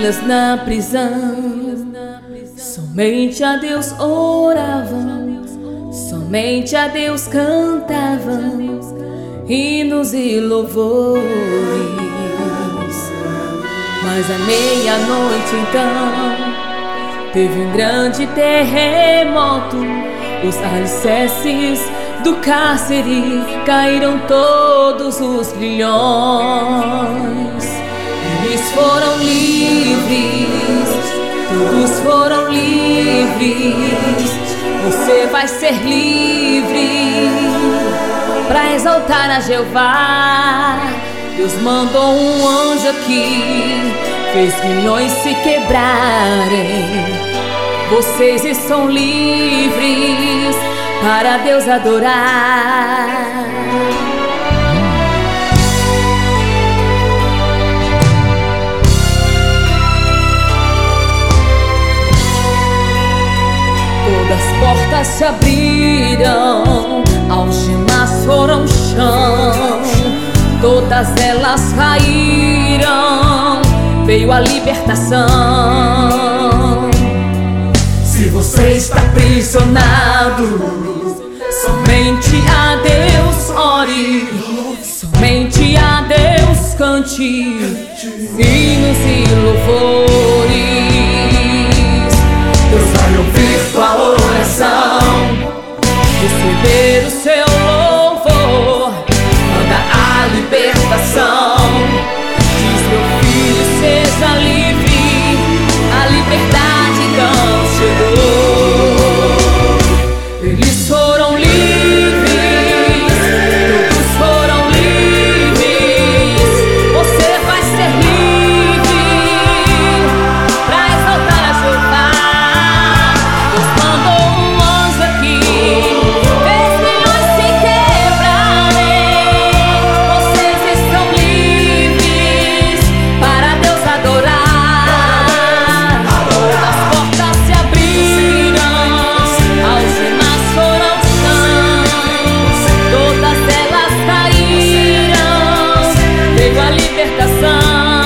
famílias na prisão somente a Deus oravam, somente a Deus cantavam hinos e louvores. Mas à meia-noite então teve um grande terremoto. Os alicerces do cárcere caíram todos os grilhões. Eles foram livres, todos foram livres. Você vai ser livre para exaltar a Jeová. Deus mandou um anjo aqui, fez grilhões se quebrarem. Vocês estão livres para Deus adorar. Todas as portas se abriram, algemas foram ao chão, todas elas caíram, veio a libertação. Se você está aprisionado, somente a Deus ore, somente a Deus cante hinos e louvores. Deus vai ouvir tua oração, receber o seu louvor, manda a libertação. Diz: meu filho, seja livre, a liberdade então chegou. Eles foram livres, todos foram livres. Você vai ser livre pra exaltar a Jeová. Deus mandou um anjo aqui, fez grilhões se quebrarem. Vocês estão livres para Deus adorar. As portas se abriram, algemas foram ao chão, todas elas caíram, veio a libertação.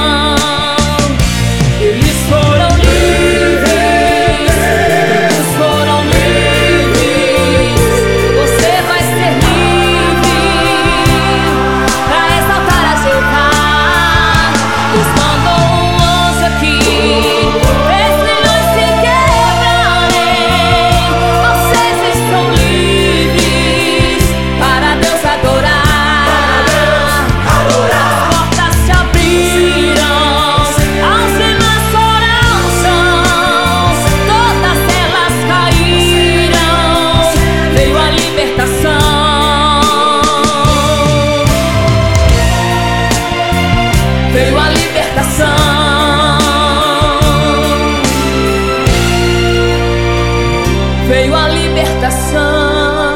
Eles foram livres, todos foram livres. Você vai ser livre pra exaltar a Jeová. Deus mandou um anjo aqui, fez grilhões se quebrarem. Vocês estão livres para Deus adorar. As portas se abriram, algemas foram ao chão, todas elas caíram, veio a libertação. Veio a libertação. Veio a libertação.